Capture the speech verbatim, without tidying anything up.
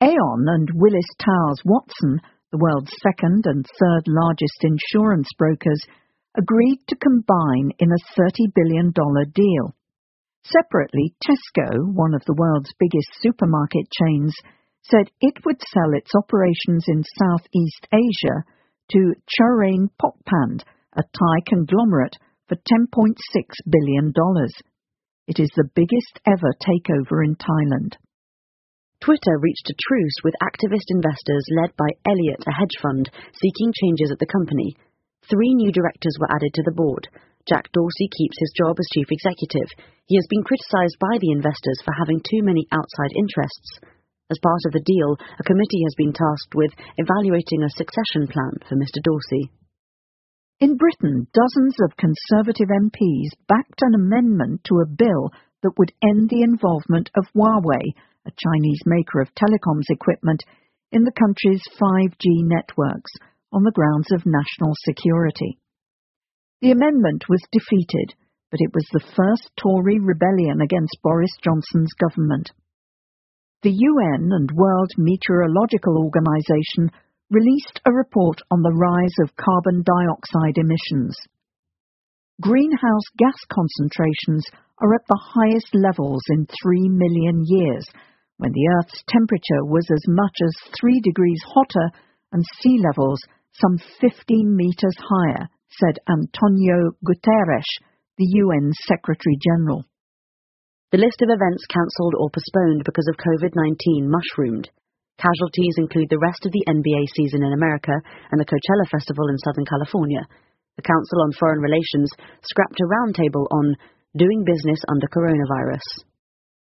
Aon and Willis Towers Watson, the world's second and third largest insurance brokers, agreed to combine in a thirty billion dollars deal. Separately, Tesco, one of the world's biggest supermarket chains, said it would sell its operations in Southeast Asia to Churain Pokphand, a Thai conglomerate, for ten point six billion dollars. It is the biggest ever takeover in Thailand. Twitter reached a truce with activist investors led by Elliott, a hedge fund, seeking changes at the company. Three new directors were added to the board. Jack Dorsey keeps his job as chief executive. He has been criticised by the investors for having too many outside interests. As part of the deal, a committee has been tasked with evaluating a succession plan for Mister Dorsey. In Britain, dozens of Conservative M Ps backed an amendment to a bill that would end the involvement of Huawei, a Chinese maker of telecoms equipment, in the country's five G networks on the grounds of national security. The amendment was defeated, but it was the first Tory rebellion against Boris Johnson's government. The U N and World Meteorological Organization released a report on the rise of carbon dioxide emissions. Greenhouse gas concentrations are at the highest levels in three million years, when the Earth's temperature was as much as three degrees hotter and sea levels some fifteen meters higher, said Antonio Guterres, the U N Secretary-General. The list of events cancelled or postponed because of COVID nineteen mushroomed. Casualties include the rest of the N B A season in America and the Coachella Festival in Southern California. The Council on Foreign Relations scrapped a roundtable on doing business under coronavirus.